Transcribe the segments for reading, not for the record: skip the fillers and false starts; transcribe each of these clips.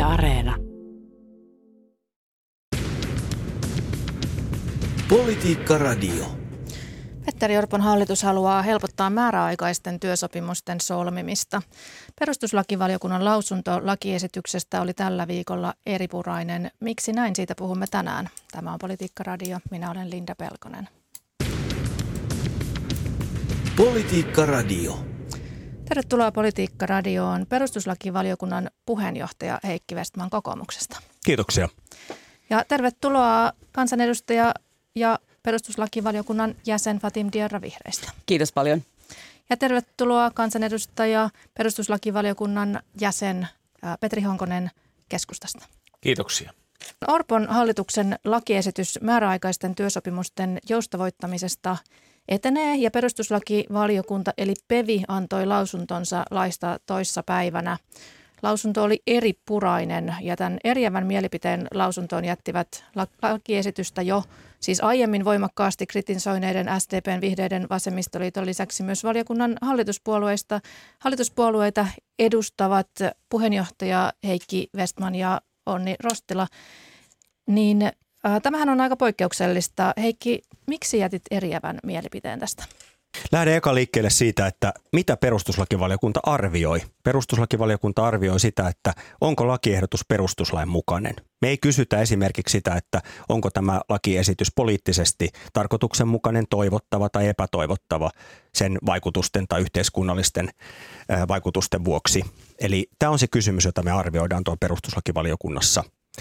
Areena. Politiikka Radio. Petteri Orpon hallitus haluaa helpottaa määräaikaisten työsopimusten solmimista. Perustuslakivaliokunnan lausunto lakiesityksestä oli tällä viikolla eripurainen. Miksi näin? Siitä puhumme tänään. Tämä on Politiikka Radio. Minä olen Linda Pelkonen. Politiikka Radio. Tervetuloa Politiikka Radioon perustuslakivaliokunnan puheenjohtaja Heikki Vestman kokoomuksesta. Kiitoksia. Ja tervetuloa kansanedustaja ja perustuslakivaliokunnan jäsen Fatim Diarra vihreistä. Kiitos paljon. Ja tervetuloa kansanedustaja perustuslakivaliokunnan jäsen Petri Honkonen keskustasta. Kiitoksia. Orpon hallituksen lakiesitys määräaikaisten työsopimusten joustavoittamisesta etenee ja perustuslakivaliokunta eli PeV antoi lausuntonsa laista toissa päivänä. Lausunto oli eripurainen ja tämän eriävän mielipiteen lausuntoon jättivät lakiesitystä jo siis aiemmin voimakkaasti kritisoineiden SDP:n, Vihreiden, Vasemmistoliiton lisäksi myös valiokunnan hallituspuolueita edustavat puheenjohtaja Heikki Vestman ja Onni Rostila. Niin tämähän on aika poikkeuksellista. Heikki, miksi jätit eriävän mielipiteen tästä? Lähden eka liikkeelle siitä, että mitä perustuslakivaliokunta arvioi. Perustuslakivaliokunta arvioi sitä, että onko lakiehdotus perustuslain mukainen. Me ei kysytä esimerkiksi sitä, että onko tämä lakiesitys poliittisesti tarkoituksenmukainen, toivottava tai epätoivottava sen vaikutusten tai yhteiskunnallisten vaikutusten vuoksi. Eli tämä on se kysymys, jota me arvioidaan tuon perustuslakivaliokunnassa.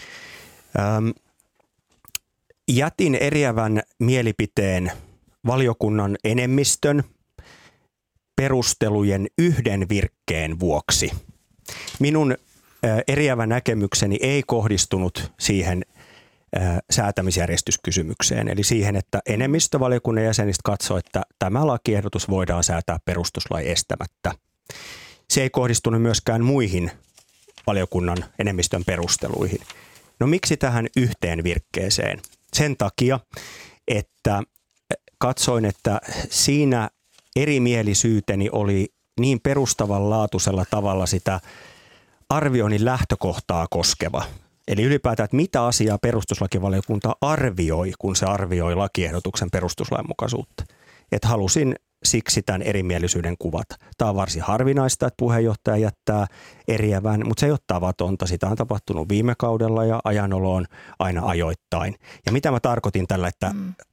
Jätin eriävän mielipiteen valiokunnan enemmistön perustelujen yhden virkkeen vuoksi. Minun eriävä näkemykseni ei kohdistunut siihen säätämisjärjestyskysymykseen, eli siihen, että enemmistö valiokunnan jäsenistä katsoi, että tämä lakiehdotus voidaan säätää perustuslain estämättä. Se ei kohdistunut myöskään muihin valiokunnan enemmistön perusteluihin. No miksi tähän yhteen virkkeeseen? Sen takia, että katsoin, että siinä erimielisyyteni oli niin perustavanlaatuisella tavalla sitä arvioinnin lähtökohtaa koskeva. Eli ylipäätään, että mitä asiaa perustuslakivaliokunta arvioi, kun se arvioi lakiehdotuksen perustuslainmukaisuutta. Että halusin siksi tämän erimielisyyden kuvata. Tämä on varsin harvinaista, että puheenjohtaja jättää eriävän, mutta se ei ole tavatonta. Sitä on tapahtunut viime kaudella ja ajanoloon aina ajoittain. Ja mitä mä tarkoitin tällä, että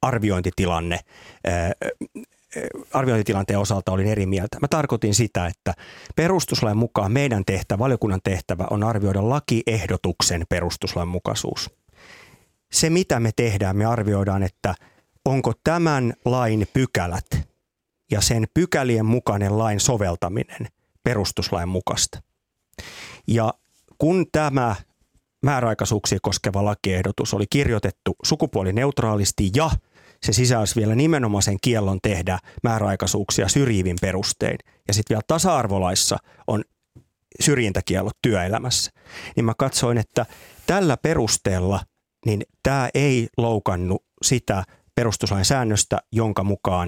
arviointitilanteen osalta olin eri mieltä. Mä tarkoitin sitä, että perustuslain mukaan meidän tehtävä, valiokunnan tehtävä on arvioida lakiehdotuksen perustuslain mukaisuus. Se mitä me tehdään, me arvioidaan, että onko tämän lain pykälät ja sen pykälien mukainen lain soveltaminen perustuslain mukaista. Ja kun tämä määräaikaisuuksia koskeva lakiehdotus oli kirjoitettu sukupuolineutraalisti ja se sisälsi vielä nimenomaisen kiellon tehdä määräaikaisuuksia syrjivin perustein ja sitten vielä tasa-arvolaissa on syrjintäkiellot työelämässä, niin mä katsoin, että tällä perusteella niin tämä ei loukannut sitä perustuslain säännöstä, jonka mukaan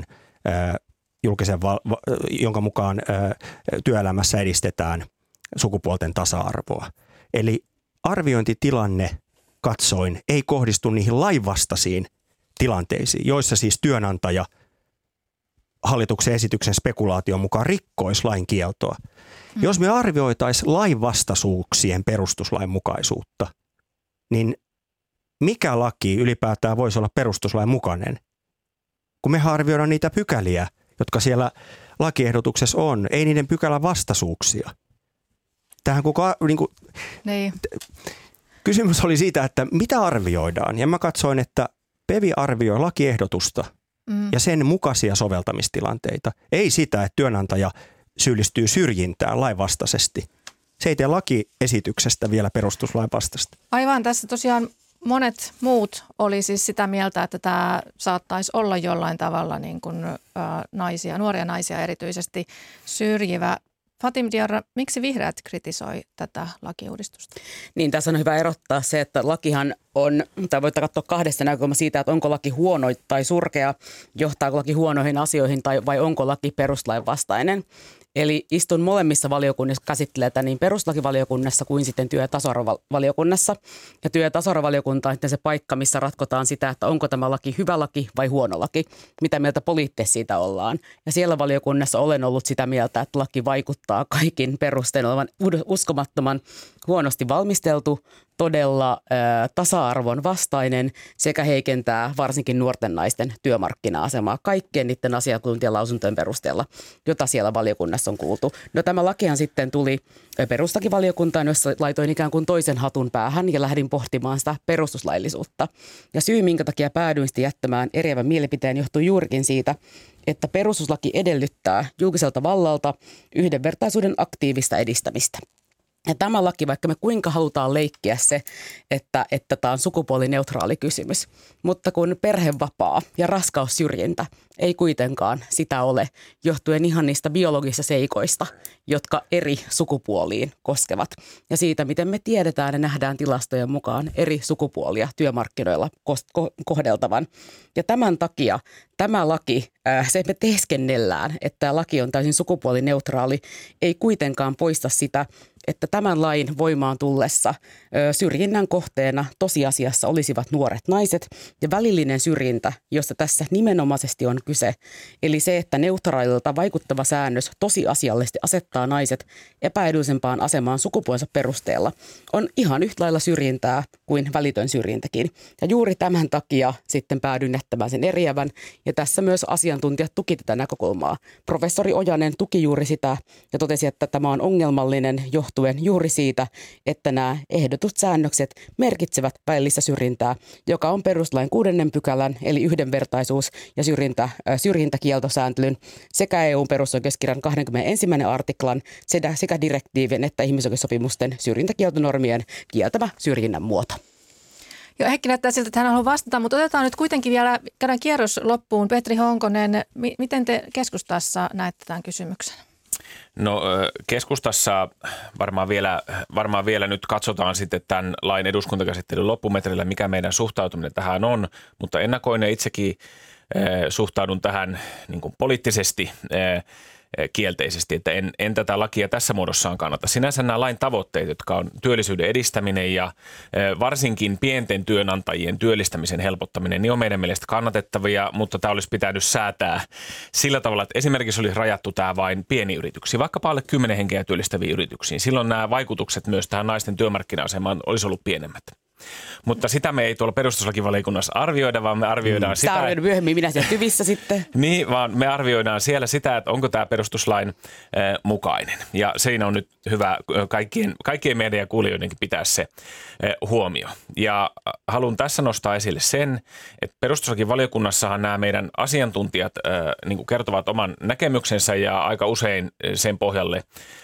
työelämässä edistetään sukupuolten tasa-arvoa. Eli arviointitilanne, katsoin, ei kohdistu niihin lainvastaisiin tilanteisiin, joissa siis työnantaja hallituksen esityksen spekulaation mukaan rikkoisi lain kieltoa. Jos me arvioitaisiin lainvastaisuuksien perustuslain mukaisuutta, niin mikä laki ylipäätään voisi olla perustuslain mukainen? Kun me arvioidaan niitä pykäliä, jotka siellä lakiehdotuksessa on, ei niiden pykälän vastaisuuksia. Tähän kysymys oli siitä, että mitä arvioidaan. Ja mä katsoin, että PeV arvioi lakiehdotusta ja sen mukaisia soveltamistilanteita. Ei sitä, että työnantaja syyllistyy syrjintään lainvastaisesti. Se ei tee lakiesityksestä vielä perustuslain vastaista. Aivan, tässä tosiaan monet muut oli siis sitä mieltä, että tämä saattaisi olla jollain tavalla niin kuin, naisia, nuoria naisia erityisesti syrjivä. Fatim Diarra, miksi vihreät kritisoi tätä lakiuudistusta? Niin, tässä on hyvä erottaa se, että lakihan on, tai voitte katsoa kahdesta näkökulmasta siitä, että onko laki huono tai surkea, johtaako laki huonoihin asioihin vai onko laki perustuslain vastainen. Eli istun molemmissa valiokunnissa käsittelee tätä niin perustuslakivaliokunnassa kuin sitten työ- ja tasa-arvovaliokunnassa. Ja työ- ja tasa-arvovaliokunta on sitten se paikka, missä ratkotaan sitä, että onko tämä laki hyvä laki vai huono laki. Mitä mieltä poliittisesti siitä ollaan. Ja siellä valiokunnassa olen ollut sitä mieltä, että laki vaikuttaa kaikin perustein olevan uskomattoman huonosti valmisteltu, todella tasa-arvon vastainen sekä heikentää varsinkin nuorten naisten työmarkkina-asemaa kaikkien niiden asiantuntijalausuntojen perusteella, jota siellä valiokunnassa on kuultu. No tämä lakihan sitten tuli perustuslakivaliokuntaan, jossa laitoin ikään kuin toisen hatun päähän ja lähdin pohtimaan sitä perustuslaillisuutta. Ja syy, minkä takia päädyin sitten jättämään eriävän mielipiteen, johtuu juurikin siitä, että perustuslaki edellyttää julkiselta vallalta yhdenvertaisuuden aktiivista edistämistä. Ja tämä laki, vaikka me kuinka halutaan leikkiä se, että tämä on sukupuolineutraali kysymys, mutta kun perhevapaa ja raskaussyrjintä ei kuitenkaan sitä ole, johtuen ihan niistä biologisista seikoista, jotka eri sukupuoliin koskevat. Ja siitä, miten me tiedetään ja nähdään tilastojen mukaan eri sukupuolia työmarkkinoilla kohdeltavan. Ja tämän takia tämä laki, se me teeskennellään, että tämä laki on täysin sukupuolineutraali, ei kuitenkaan poista sitä, että tämän lain voimaan tullessa syrjinnän kohteena tosiasiassa olisivat nuoret naiset ja välillinen syrjintä, josta tässä nimenomaisesti on kyse. Eli se, että neutraalilta vaikuttava säännös tosiasiallisesti asettaa naiset epäedullisempaan asemaan sukupuolensa perusteella, on ihan yhtä lailla syrjintää kuin välitön syrjintäkin. Ja juuri tämän takia sitten päädyin jättämään sen eriävän ja tässä myös asiantuntijat tuki tätä näkökulmaa. Professori Ojanen tuki juuri sitä ja totesi, että tämä on ongelmallinen johtuen juuri siitä, että nämä ehdotut säännökset merkitsevät välillistä syrjintää, joka on perustuslain 6. pykälän eli yhdenvertaisuus- ja syrjintäkieltosääntelyn sekä EU:n perusoikeuskirjan 21. artiklan sekä direktiivin että ihmisoikeussopimusten syrjintäkieltonormien kieltämä syrjinnän muoto. Joo, Heikki näyttää siltä, että hän haluaa vastata, mutta otetaan nyt kuitenkin vielä, käydään kierros loppuun. Petri Honkonen, miten te keskustassa näette tämän kysymyksen? No keskustassa varmaan vielä nyt katsotaan sitten tämän lain eduskuntakäsittelyn loppumetrillä, mikä meidän suhtautuminen tähän on, mutta ennakoin itsekin suhtaudun tähän niin kuin poliittisesti kielteisesti, että en tätä lakia tässä muodossaan kannata. Sinänsä nämä lain tavoitteet, jotka on työllisyyden edistäminen ja varsinkin pienten työnantajien työllistämisen helpottaminen, niin on meidän mielestä kannatettavia, mutta tämä olisi pitänyt säätää sillä tavalla, että esimerkiksi olisi rajattu tämä vain pieniin yrityksiin, vaikkapa alle 10 henkeä työllistäviin yrityksiin. Silloin nämä vaikutukset myös tähän naisten työmarkkina-asemaan olisi ollut pienemmät. Mutta sitä me ei tuolla perustuslakivaliokunnassa arvioida, vaan me arvioidaan sitä. Tämä on myöhemmin, minä siellä tyvissä sitten. Niin, vaan me arvioidaan siellä sitä, että onko tämä perustuslain mukainen. Ja siinä on nyt hyvä kaikkien meidän ja kuulijoidenkin pitää se huomio. Ja haluan tässä nostaa esille sen, että perustuslakivaliokunnassahan nämä meidän asiantuntijat niin kuin kertovat oman näkemyksensä ja aika usein sen pohjalle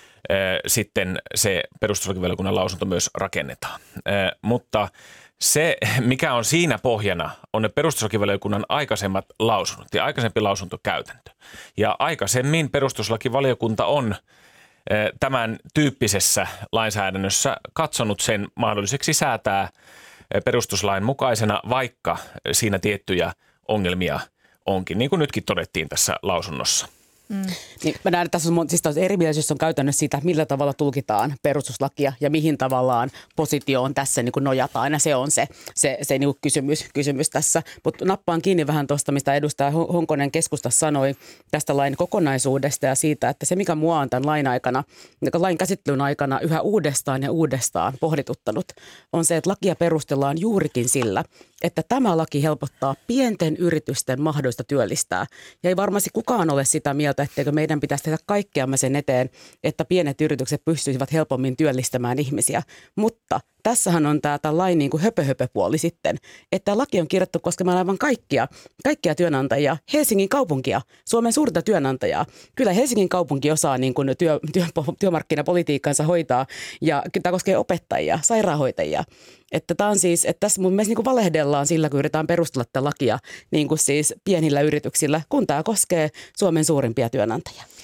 sitten se perustuslakivaliokunnan lausunto myös rakennetaan. Mutta se, mikä on siinä pohjana, on ne perustuslakivaliokunnan aikaisemmat lausunnot ja aikaisempi lausuntokäytäntö. Ja aikaisemmin perustuslakivaliokunta on tämän tyyppisessä lainsäädännössä katsonut sen mahdolliseksi säätää perustuslain mukaisena, vaikka siinä tiettyjä ongelmia onkin, niin kuin nytkin todettiin tässä lausunnossa. Niin mä näen, että tässä on siis erimielisyys on käytännössä siitä, millä tavalla tulkitaan perustuslakia ja mihin tavallaan positioon tässä niin kuin nojataan. Ja se on se niin kuin kysymys tässä. Mutta nappaan kiinni vähän tuosta, mistä edustaja Honkonen keskustassa sanoi tästä lain kokonaisuudesta ja siitä, että se mikä mua on tämän lain käsittelyn aikana yhä uudestaan ja uudestaan pohdituttanut, on se, että lakia perustellaan juurikin sillä, että tämä laki helpottaa pienten yritysten mahdollista työllistää. Ja ei varmasti kukaan ole sitä mieltä, etteikö meidän pitäisi tehdä kaikkeamme sen eteen, että pienet yritykset pystyisivät helpommin työllistämään ihmisiä. Mutta tässähän on tämä lain niin kuin höpö-höpö-puoli sitten, että laki on kirjattu koskemaan aivan kaikkia työnantajia, Helsingin kaupunkia, Suomen suurta työnantajaa. Kyllä Helsingin kaupunki osaa niin kuin työmarkkinapolitiikkansa hoitaa ja tämä koskee opettajia, sairaanhoitajia. Että tämä on siis, että tässä mun mielestä niin kuin valehdellaan sillä, kun yritetään perustella tätä lakia niin kuin siis pienillä yrityksillä, kun tämä koskee Suomen suurimpia työnantajia.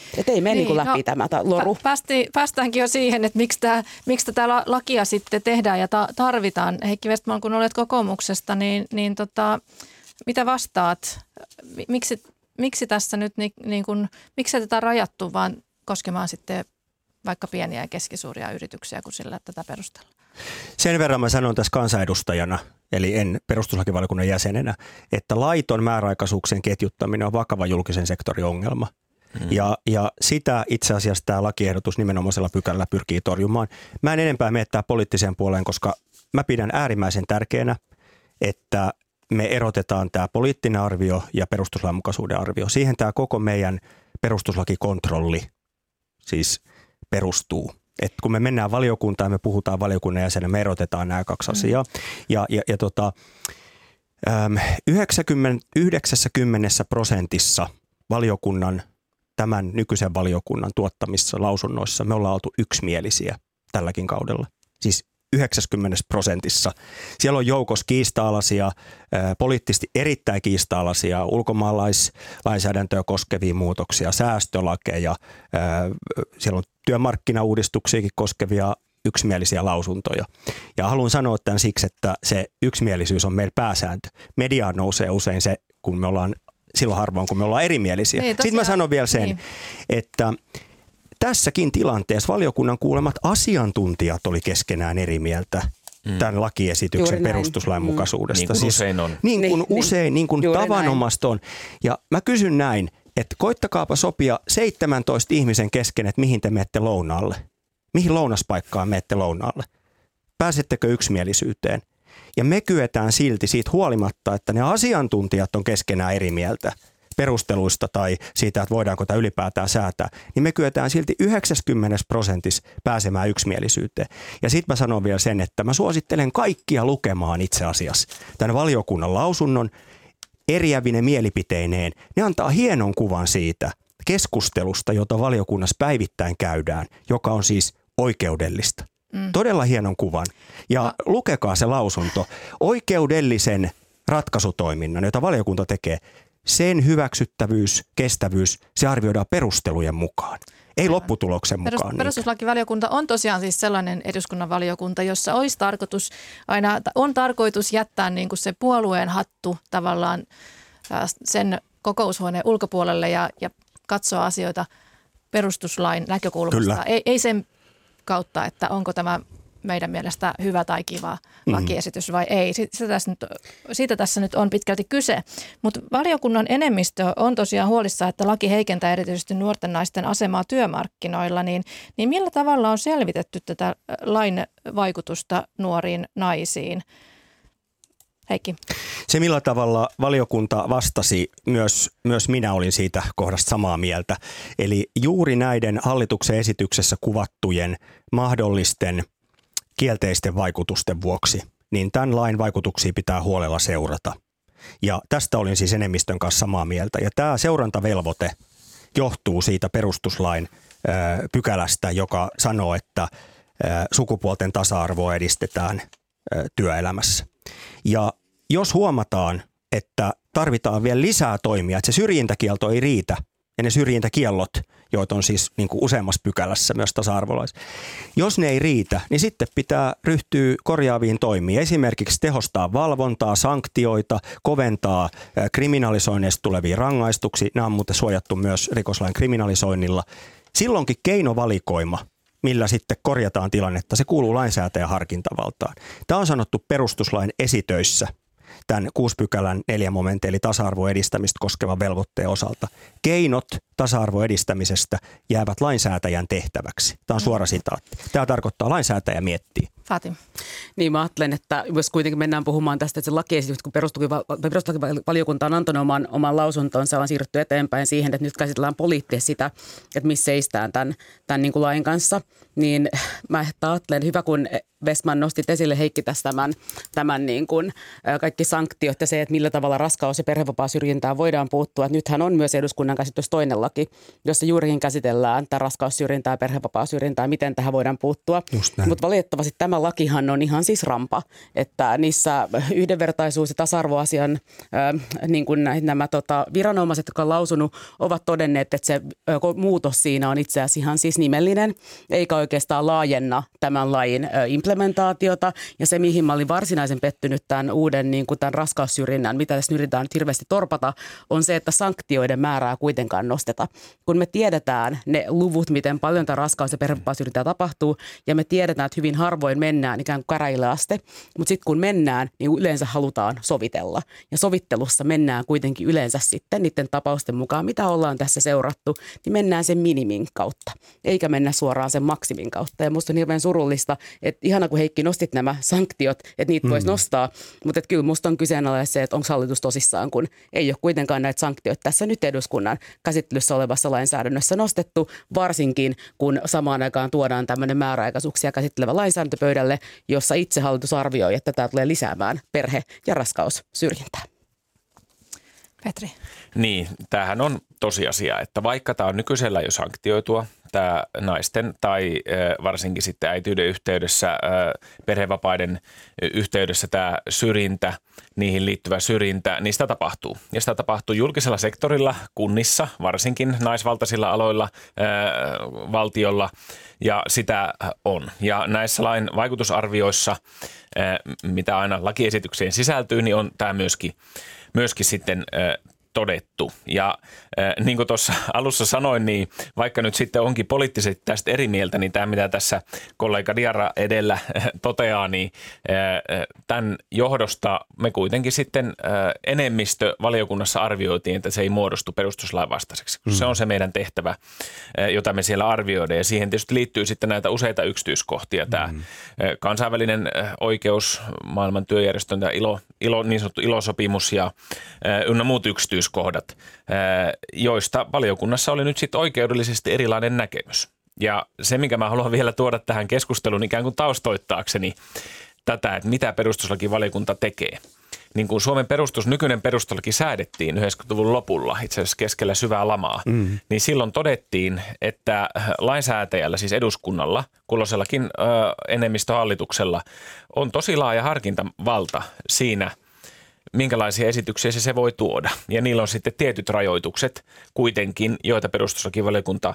Että ei mene niin läpi tämä loru. Päästäänkin jo siihen, että miksi tätä lakia sitten tehdään ja tarvitaan. Heikki Vestman, kun olet kokoomuksesta, niin mitä vastaat? Miksi tässä nyt miksi tätä rajattu vaan koskemaan sitten vaikka pieniä ja keskisuuria yrityksiä, kun sillä tätä perustellaan? Sen verran mä sanon tässä kansanedustajana, eli en perustuslakivaliokunnan jäsenenä, että laiton määräaikaisuuksien ketjuttaminen on vakava julkisen sektorin ongelma. Ja sitä itse asiassa tämä lakiehdotus nimenomaisella pykälällä pyrkii torjumaan. Mä en enempää mene poliittiseen puoleen, koska mä pidän äärimmäisen tärkeänä, että me erotetaan tämä poliittinen arvio ja perustuslainmukaisuuden arvio. Siihen tämä koko meidän perustuslakikontrolli siis perustuu. Että kun me mennään valiokuntaan ja me puhutaan valiokunnan jäsenä, me erotetaan nämä kaksi asiaa. Ja 90% valiokunnan, tämän nykyisen valiokunnan tuottamissa lausunnoissa me ollaan oltu yksimielisiä tälläkin kaudella. Siis 90%. Siellä on joukossa kiista-alaisia, poliittisesti erittäin kiista-alaisia ulkomaalaislainsäädäntöä koskevia muutoksia, säästölakeja, siellä on työmarkkinauudistuksiakin koskevia yksimielisiä lausuntoja. Ja haluan sanoa tämän siksi, että se yksimielisyys on meillä pääsääntö. Mediaan nousee usein se, kun me ollaan silloin harvoin, kun me ollaan erimielisiä. Niin, sitten mä sanon vielä sen, että tässäkin tilanteessa valiokunnan kuulemat asiantuntijat oli keskenään eri mieltä tämän lakiesityksen perustuslainmukaisuudesta. Niin kuin usein on. Niin kuin tavanomasta on. Ja mä kysyn näin, että koittakaapa sopia 17 ihmisen kesken, että mihin te menette lounaalle. Mihin lounaspaikkaan menette lounaalle? Pääsettekö yksimielisyyteen? Ja me kyetään silti siitä huolimatta, että ne asiantuntijat on keskenään eri mieltä perusteluista tai siitä, että voidaanko tämä ylipäätään säätää, niin me kyetään silti 90% pääsemään yksimielisyyteen. Ja sitten mä sanon vielä sen, että mä suosittelen kaikkia lukemaan itse asiassa tämän valiokunnan lausunnon eriävine mielipiteineen. Ne antaa hienon kuvan siitä keskustelusta, jota valiokunnassa päivittäin käydään, joka on siis oikeudellista. Todella hienon kuvan. Ja lukekaa se lausunto. Oikeudellisen ratkaisutoiminnan, jota valiokunta tekee, sen hyväksyttävyys, kestävyys, se arvioidaan perustelujen mukaan. Ei lopputuloksen mukaan. Perustuslakivaliokunta on tosiaan siis sellainen eduskunnan valiokunta, jossa olisi tarkoitus jättää niin kuin se puolueen hattu tavallaan sen kokoushuoneen ulkopuolelle ja katsoa asioita perustuslain näkökulmasta. Ei sen kautta, että onko tämä meidän mielestä hyvä tai kiva lakiesitys vai ei. Siitä tässä nyt on pitkälti kyse. Mutta valiokunnan enemmistö on tosiaan huolissaan, että laki heikentää erityisesti nuorten naisten asemaa työmarkkinoilla. Niin millä tavalla on selvitetty tätä lain vaikutusta nuoriin naisiin? Heikki. Se millä tavalla valiokunta vastasi, myös minä olin siitä kohdasta samaa mieltä. Eli juuri näiden hallituksen esityksessä kuvattujen mahdollisten kielteisten vaikutusten vuoksi, niin tämän lain vaikutuksia pitää huolella seurata. Ja tästä olin siis enemmistön kanssa samaa mieltä. Ja tämä seurantavelvoite johtuu siitä perustuslain pykälästä, joka sanoo, että sukupuolten tasa-arvoa edistetään työelämässä. Ja jos huomataan, että tarvitaan vielä lisää toimia, että se syrjintäkielto ei riitä, ja ne syrjintäkiellot, joita on siis niin kuin useammassa pykälässä myös tasa-arvolaisissa. Jos ne ei riitä, niin sitten pitää ryhtyä korjaaviin toimiin. Esimerkiksi tehostaa valvontaa, sanktioita, koventaa kriminalisoinneista tulevia rangaistuksia. Nämä on muuten suojattu myös rikoslain kriminalisoinnilla. Silloinkin keinovalikoima, millä sitten korjataan tilannetta, se kuuluu lainsäätäjän harkintavaltaan. Tämä on sanottu perustuslain esitöissä tämän 6 pykälän 4 momentin eli tasa-arvon edistämistä koskevan velvoitteen osalta. Keinot tasa-arvon edistämisestä jäävät lainsäätäjän tehtäväksi. Tämä on suora sitaatti. Tämä tarkoittaa lainsäätäjä miettii. Fatim. Niin mä ajattelen, että jos kuitenkin mennään puhumaan tästä, että se lakiesitys, kun perustuslakivaliokunta on antanut oman lausuntonsa, on siirrytty eteenpäin siihen, että nyt käsitellään poliittisesti sitä, että missä seistään tämän niin kuin lain kanssa, niin mä ajattelen, hyvä kun Vestman nostit esille, Heikki, tässä tämän niin kuin, kaikki sanktiot ja se, että millä tavalla raskaus- ja perhevapaasyrjintään voidaan puuttua. Että nythän on myös eduskunnan käsittelyssä toinen laki, jossa juurikin käsitellään tämä raskaussyrjintää ja perhevapaasyrjintää, miten tähän voidaan puuttua. Mutta valitettavasti tämä lakihan on ihan siis rampa, että niissä yhdenvertaisuus- ja tasa-arvoasian niin kuin nämä viranomaiset, jotka on lausunut, ovat todenneet, että se muutos siinä on itse asiassa ihan siis nimellinen, eikä oikeastaan laajenna tämän lain implementaatiota. Ja se, mihin mä olin varsinaisen pettynyt tämän uuden niin kuin tämän raskaussyrjinnän, mitä tässä yritetään nyt hirveästi torpata, on se, että sanktioiden määrää kuitenkaan nosteta. Kun me tiedetään ne luvut, miten paljon tämä raskaus- ja perhevapaasyrjintää tapahtuu, ja me tiedetään, että hyvin harvoin mennään ikään kuin käräjille asti, mutta sitten kun mennään, niin yleensä halutaan sovitella. Ja sovittelussa mennään kuitenkin yleensä sitten niiden tapausten mukaan, mitä ollaan tässä seurattu, niin mennään sen minimin kautta, eikä mennä suoraan sen maksimin kautta. Ja musta on hirveän surullista, että ihana kun Heikki nostit nämä sanktiot, että niitä voisi nostaa, mutta kyllä musta on kyseenalainen se, että onko hallitus tosissaan, kun ei ole kuitenkaan näitä sanktioita tässä nyt eduskunnan käsittelyssä olevassa lainsäädännössä nostettu, varsinkin kun samaan aikaan tuodaan tämmöinen määräaikaisuuksia käsittelevä lainsäädäntöpöydälle, jossa itse hallitus arvioi, että tämä tulee lisäämään perhe- ja raskaussyrjintää. Petri. Niin, tämähän on tosiasia, että vaikka tämä on nykyisellä jo sanktioitua, tämä naisten tai varsinkin sitten äitiyden yhteydessä, perhevapaiden yhteydessä tämä syrjintä, niihin liittyvä syrjintä, niin sitä tapahtuu. Ja sitä tapahtuu julkisella sektorilla, kunnissa, varsinkin naisvaltaisilla aloilla, valtiolla, ja sitä on. Ja näissä lain vaikutusarvioissa, mitä aina lakiesitykseen sisältyy, niin on tämä myöskin sitten todettu. Ja niin kuin tuossa alussa sanoin, niin vaikka nyt sitten onkin poliittisesti tästä eri mieltä, niin tämä mitä tässä kollega Diarra edellä toteaa, niin tämän johdosta me kuitenkin sitten enemmistö valiokunnassa arvioitiin, että se ei muodostu perustuslain vastaiseksi. Se on se meidän tehtävä, jota me siellä arvioidaan, ja siihen tietysti liittyy sitten näitä useita yksityiskohtia. Tämä kansainvälinen oikeus, maailman työjärjestön ja niin sanottu ILO-sopimus ja ynnä muut yksityiskohdat, joista valiokunnassa oli nyt sitten oikeudellisesti erilainen näkemys. Ja se, minkä mä haluan vielä tuoda tähän keskusteluun ikään kuin taustoittaakseni tätä, että mitä perustuslakivaliokunta tekee. Niin kun Suomen nykyinen perustuslaki säädettiin 90-luvun lopulla, itse asiassa keskellä syvää lamaa, niin silloin todettiin, että lainsäätäjällä, siis eduskunnalla, kulloisellakin enemmistöhallituksella, on tosi laaja harkintavalta siinä, minkälaisia esityksiä se voi tuoda. Ja niillä on sitten tietyt rajoitukset kuitenkin, joita perustuslakivaliokunta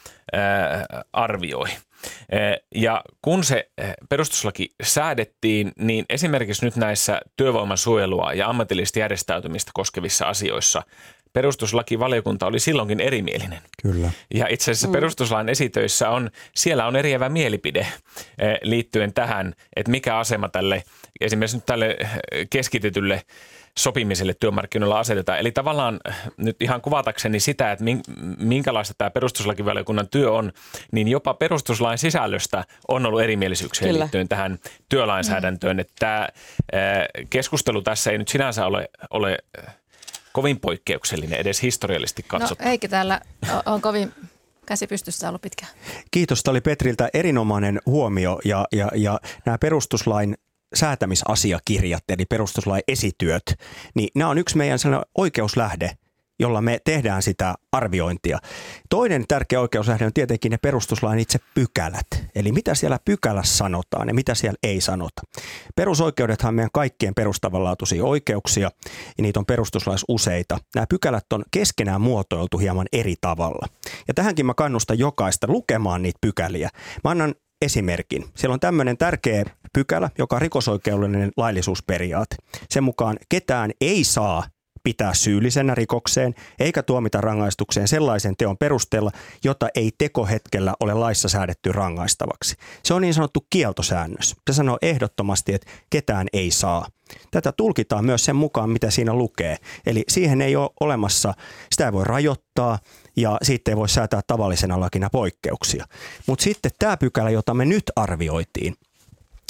arvioi. Ja kun se perustuslaki säädettiin, niin esimerkiksi nyt näissä työvoiman suojelua ja ammatillista järjestäytymistä koskevissa asioissa perustuslakivaliokunta oli silloinkin erimielinen. Kyllä. Ja itse asiassa perustuslain esitöissä siellä on eriävä mielipide liittyen tähän, että mikä asema tälle, esimerkiksi nyt tälle keskitetylle sopimiselle työmarkkinoilla asetetaan. Eli tavallaan nyt ihan kuvatakseni sitä, että minkälaista tämä perustuslakivaliokunnan työ on, niin jopa perustuslain sisällöstä on ollut erimielisyyksiä liittyen tähän työlainsäädäntöön. Että tämä keskustelu tässä ei nyt sinänsä ole kovin poikkeuksellinen edes historiallisesti katsottuna. No eikä täällä on kovin käsi pystyssä ollut pitkään. Kiitos, tämä oli Petriltä erinomainen huomio ja nämä perustuslain säätämisasiakirjat, eli perustuslain esityöt, niin nämä on yksi meidän sellainen oikeuslähde, jolla me tehdään sitä arviointia. Toinen tärkeä oikeuslähde on tietenkin ne perustuslain itse pykälät, eli mitä siellä pykälässä sanotaan ja mitä siellä ei sanota. Perusoikeudethan on meidän kaikkien perustavanlaatuisia oikeuksia, ja niitä on perustuslaissa useita. Nämä pykälät on keskenään muotoiltu hieman eri tavalla. Ja tähänkin mä kannustan jokaista lukemaan niitä pykäliä. Mä annan esimerkin. Siellä on tämmöinen tärkeä pykälä, joka on rikosoikeudellinen laillisuusperiaate. Sen mukaan ketään ei saa pitää syyllisenä rikokseen eikä tuomita rangaistukseen sellaisen teon perusteella, jota ei tekohetkellä ole laissa säädetty rangaistavaksi. Se on niin sanottu kieltosäännös. Se sanoo ehdottomasti, että ketään ei saa. Tätä tulkitaan myös sen mukaan, mitä siinä lukee. Eli siihen ei ole olemassa, sitä ei voi rajoittaa ja siitä ei voi säätää tavallisena lakina poikkeuksia. Mutta sitten tämä pykälä, jota me nyt arvioitiin,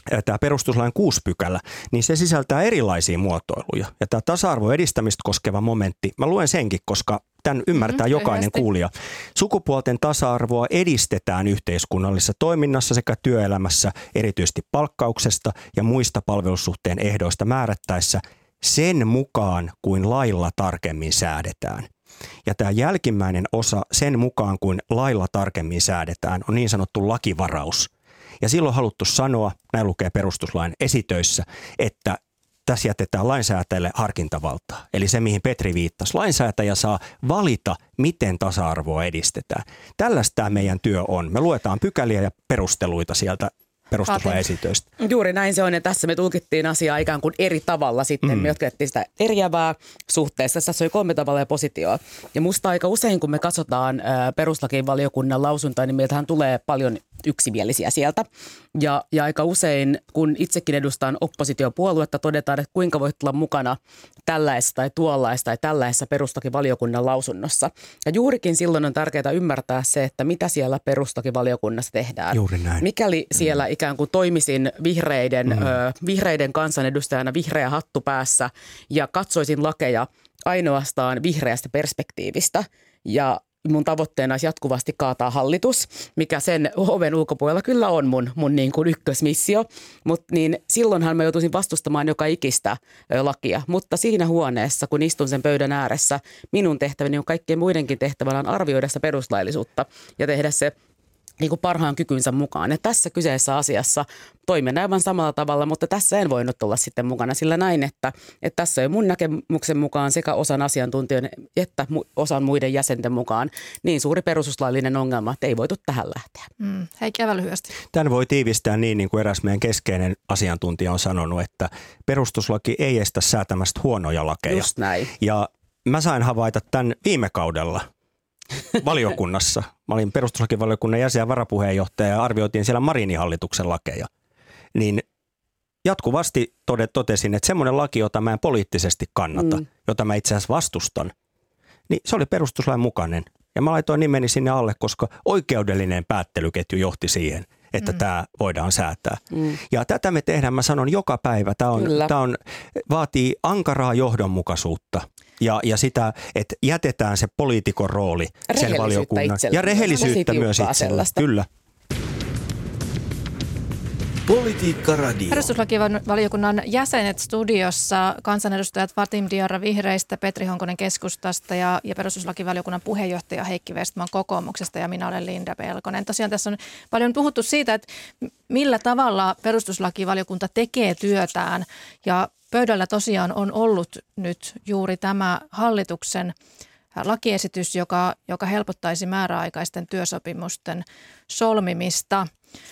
tämä perustuslain 6 pykälä, niin se sisältää erilaisia muotoiluja. Ja tämä tasa-arvon edistämistä koskeva momentti, mä luen senkin, koska tämän ymmärtää jokainen kuulija. Sukupuolten tasa-arvoa edistetään yhteiskunnallisessa toiminnassa sekä työelämässä, erityisesti palkkauksesta ja muista palvelussuhteen ehdoista määrättäessä sen mukaan, kuin lailla tarkemmin säädetään. Ja tämä jälkimmäinen osa, sen mukaan, kuin lailla tarkemmin säädetään, on niin sanottu lakivaraus. Ja silloin on haluttu sanoa, näin lukee perustuslain esitöissä, että tässä jätetään lainsäätäjälle harkintavaltaa. Eli se, mihin Petri viittasi. Lainsäätäjä saa valita, miten tasa-arvoa edistetään. Tällaista tämä meidän työ on. Me luetaan pykäliä ja perusteluita sieltä perustuslain esitöistä. Juuri näin se on, ja tässä me tulkittiin asiaa ikään kuin eri tavalla sitten. Me jatkettiin sitä eriävää suhteessa. Tässä oli 3 tavalla ja positioa. Ja musta aika usein, kun me katsotaan perustuslakivaliokunnan lausuntoa, niin meiltähän tulee paljon yksimielisiä sieltä. Ja aika usein, kun itsekin edustan oppositiopuoluetta, todetaan, että kuinka voit olla mukana tällaisessa tai tuollaisessa tai tällaisessa perustuslakivaliokunnan lausunnossa. Ja juurikin silloin on tärkeää ymmärtää se, että mitä siellä perustuslakivaliokunnassa tehdään. Juuri näin. Mikäli siellä ikään kuin toimisin vihreiden kansanedustajana vihreä hattu päässä ja katsoisin lakeja ainoastaan vihreästä perspektiivistä ja mun tavoitteena olisi jatkuvasti kaataa hallitus, mikä sen oven ulkopuolella kyllä on mun niin kuin ykkösmissio, mutta niin silloinhan mä joutuisin vastustamaan joka ikistä lakia, mutta siinä huoneessa, kun istun sen pöydän ääressä, minun tehtäväni on kaikkien muidenkin tehtävänä on arvioida sitä peruslaillisuutta ja tehdä se niin kuin parhaan kykynsä mukaan. Ja tässä kyseessä asiassa toimin aivan samalla tavalla, mutta tässä en voinut olla sitten mukana sillä näin, että tässä on mun näkemyksen mukaan sekä osan asiantuntijoiden että osan muiden jäsenten mukaan niin suuri perustuslaillinen ongelma, että ei voitu tähän lähteä. Heikki, aivan lyhyesti. Tämän voi tiivistää niin kuin eräs meidän keskeinen asiantuntija on sanonut, että perustuslaki ei estä säätämästä huonoja lakeja. Just näin. Ja mä sain havaita tämän viime kaudella valiokunnassa. Mä olin perustuslakivaliokunnan jäsen ja varapuheenjohtaja ja arvioitiin siellä Marinin hallituksen lakeja. Niin jatkuvasti totesin, että semmoinen laki, jota mä en poliittisesti kannata, jota mä itse asiassa vastustan, niin se oli perustuslain mukainen. Ja mä laitoin nimeni sinne alle, koska oikeudellinen päättelyketju johti siihen, että tämä voidaan säätää. Ja tätä me tehdään, mä sanon joka päivä. Tämä vaatii ankaraa johdonmukaisuutta. Ja sitä, että jätetään se poliitikon rooli sen valiokunnan. Ja rehellisyyttä myös itsellä. Kyllä. Politiikka Radio. Perustuslakivaliokunnan jäsenet studiossa, kansanedustajat Fatim Diarra vihreistä, Petri Honkonen keskustasta ja perustuslakivaliokunnan puheenjohtaja Heikki Vestman kokoomuksesta ja minä olen Linda Pelkonen. Tosiaan tässä on paljon puhuttu siitä, että millä tavalla perustuslakivaliokunta tekee työtään ja pöydällä tosiaan on ollut nyt juuri tämä hallituksen lakiesitys, joka helpottaisi määräaikaisten työsopimusten solmimista.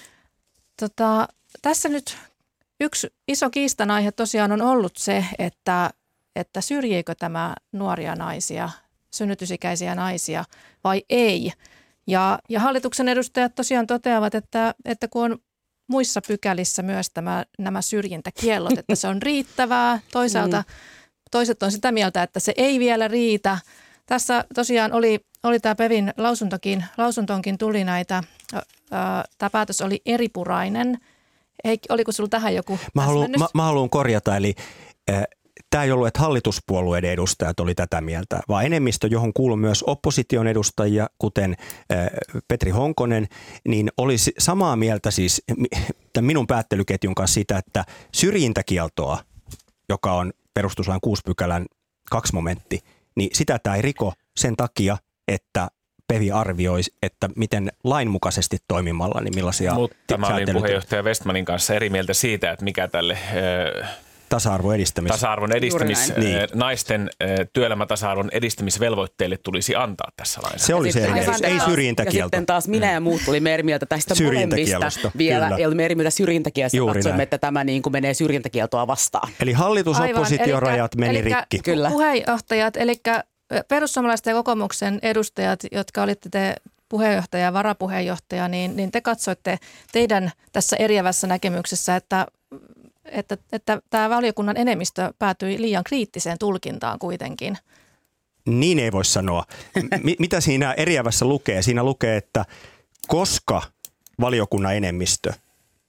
Tässä nyt yksi iso kiistanaihe tosiaan on ollut se, että syrjiikö tämä nuoria naisia, synnytysikäisiä naisia vai ei. Ja hallituksen edustajat tosiaan toteavat, että kun on muissa pykälissä myös nämä syrjintäkiellot, että se on riittävää. Toisaalta toiset on sitä mieltä, että se ei vielä riitä. Tässä tosiaan oli tämä PeVin lausuntoonkin tuli näitä, tämä päätös oli eripurainen. Heikki, oliko sinulla tähän joku Mä haluan korjata, eli tämä ei ollut, että hallituspuolueiden edustajat oli tätä mieltä, vaan enemmistö, johon kuului myös opposition edustajia, kuten Petri Honkonen, niin oli samaa mieltä siis minun päättelyketjun kanssa sitä, että syrjintäkieltoa, joka on perustuslain 6 pykälän 2 momentti, niin sitä tämä ei riko sen takia, että PeVi arvioi, että miten lainmukaisesti toimimalla, niin millaisia Mutta mä olin puheenjohtaja Westmanin kanssa eri mieltä siitä, että mikä tälle tasa-arvon naisten työelämätasa-arvon edistämisvelvoitteille tulisi antaa tässä lainsäädännössä. Se oli se ei syrjintäkielto. Ja sitten taas minä ja muut tulimme eri mieltä tästä molemmista vielä. Ei olimme eri mieltä syrjintäkieltoa. Katsoimme, että tämä niin kuin menee syrjintäkieltoa vastaan. Eli hallitus-oppositiorajat meni rikki. Kyllä. Puheenjohtajat, eli perussuomalaisten ja kokoomuksen edustajat, jotka olitte te puheenjohtaja ja varapuheenjohtaja, niin te katsoitte teidän tässä eriävässä näkemyksessä, että tämä valiokunnan enemmistö päätyi liian kriittiseen tulkintaan kuitenkin. Niin ei voi sanoa. Mitä siinä eriävässä lukee? Siinä lukee, että koska valiokunnan enemmistö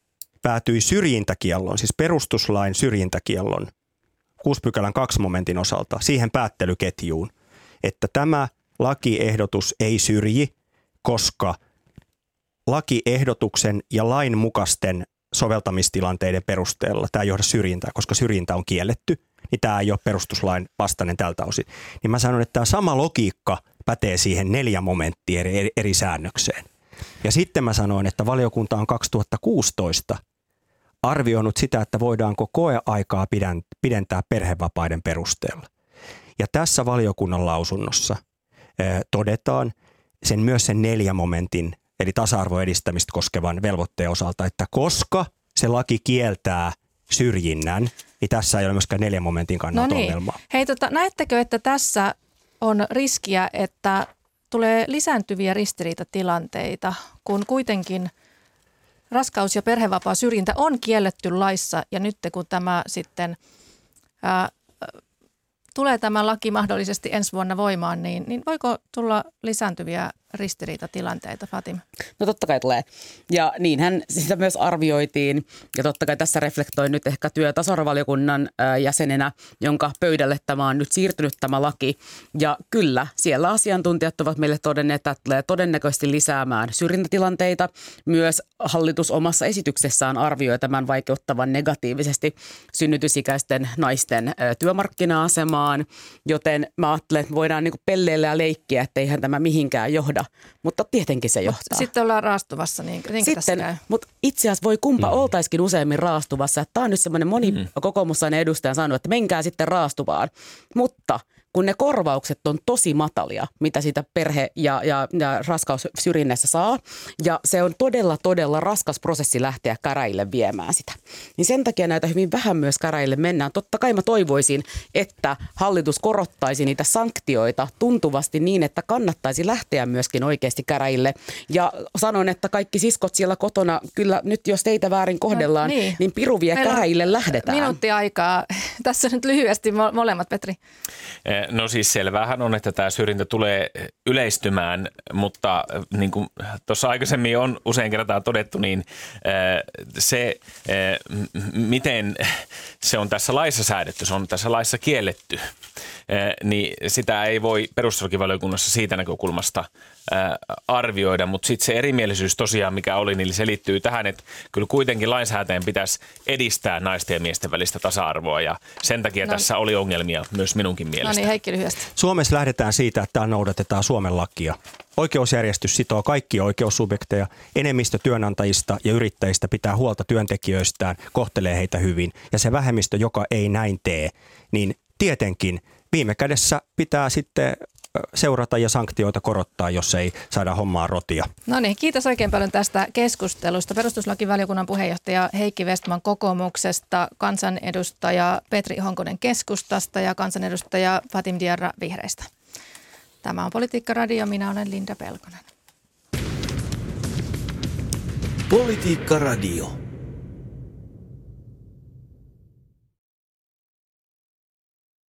päätyi syrjintäkiellon, siis perustuslain syrjintäkiellon 6 pykälän 2 momentin osalta siihen päättelyketjuun, että tämä lakiehdotus ei syrji, koska lakiehdotuksen ja lain mukaisten soveltamistilanteiden perusteella tämä ei johda syrjintää, koska syrjintä on kielletty, niin tämä ei ole perustuslain vastainen tältä osin. Niin mä sanon, että tämä sama logiikka pätee siihen 4 momenttia eri säännökseen. Ja sitten mä sanoin, että valiokunta on 2016 arvioinut sitä, että voidaanko koeaikaa pidentää perhevapaiden perusteella. Ja tässä valiokunnan lausunnossa todetaan myös sen 4 momentin, eli tasa-arvon edistämistä koskevan velvoitteen osalta, että koska se laki kieltää syrjinnän, niin tässä ei ole myöskään 4 momentin kannalta ongelmaa. Hei, näettekö, että tässä on riskiä, että tulee lisääntyviä ristiriitatilanteita, kun kuitenkin raskaus- ja perhevapaa syrjintä on kielletty laissa ja nyt kun tämä sitten tulee tämä laki mahdollisesti ensi vuonna voimaan, niin voiko tulla lisääntyviä ristiriitatilanteita, Fatim? No totta kai tulee. Ja niinhän sitä myös arvioitiin. Ja totta kai tässä reflektoin nyt ehkä työ- ja tasa-arvovaliokunnan jäsenenä, jonka pöydälle tämä on nyt siirtynyt tämä laki. Ja kyllä, siellä asiantuntijat ovat meille todenneet, että tulee todennäköisesti lisäämään syrjintätilanteita. Myös hallitus omassa esityksessään arvioi tämän vaikeuttavan negatiivisesti synnytysikäisten naisten työmarkkina-asemaan. Joten mä ajattelen, että voidaan niinku pelleillä ja leikkiä, että eihän tämä mihinkään johda. Mutta tietenkin se johtaa. Sitten ollaan raastuvassa, niin tässä käy. Mutta itse asiassa voi kumpa oltaisikin useammin raastuvassa. Tämä on nyt semmoinen moni kokoomuslainen edustaja sanonut, että menkää sitten raastuvaan. Mutta kun ne korvaukset on tosi matalia, mitä sitä perhe- ja raskaussyrjinnässä saa, ja se on todella raskas prosessi lähteä käräjille viemään sitä. Niin sen takia näitä hyvin vähän myös käräjille mennään. Totta kai mä toivoisin, että hallitus korottaisi niitä sanktioita tuntuvasti niin, että kannattaisi lähteä myöskin oikeasti käräjille. Ja sanon, että kaikki siskot siellä kotona, kyllä nyt jos teitä väärin kohdellaan, niin piru vie käräjille lähdetään. Minuutti aikaa. Tässä nyt lyhyesti molemmat, Petri. No siis selvähän on, että tämä syrjintä tulee yleistymään, mutta niin kuin tuossa aikaisemmin on usein kertaan todettu, niin se, miten se on tässä laissa säädetty, se on tässä laissa kielletty, niin sitä ei voi perustuslakivaliokunnassa siitä näkökulmasta arvioida, mutta sitten se erimielisyys tosiaan, mikä oli, niin se liittyy tähän, että kyllä kuitenkin lainsäätäjän pitäisi edistää naisten ja miesten välistä tasa-arvoa ja sen takia tässä oli ongelmia myös minunkin mielestä. No niin, Heikki lyhyesti. Suomessa lähdetään siitä, että noudatetaan Suomen lakia. Oikeusjärjestys sitoo kaikkia oikeussubjekteja, enemmistö työnantajista ja yrittäjistä pitää huolta työntekijöistään, kohtelee heitä hyvin ja se vähemmistö, joka ei näin tee, niin tietenkin viime kädessä pitää sitten seurata ja sanktioita korottaa, jos ei saada hommaa rotia. No niin, kiitos oikein paljon tästä keskustelusta. Perustuslakivaliokunnan puheenjohtaja Heikki Vestman kokoomuksesta, kansanedustaja Petri Honkonen keskustasta ja kansanedustaja Fatim Diarra vihreistä. Tämä on Politiikka Radio, minä olen Linda Pelkonen. Politiikka Radio.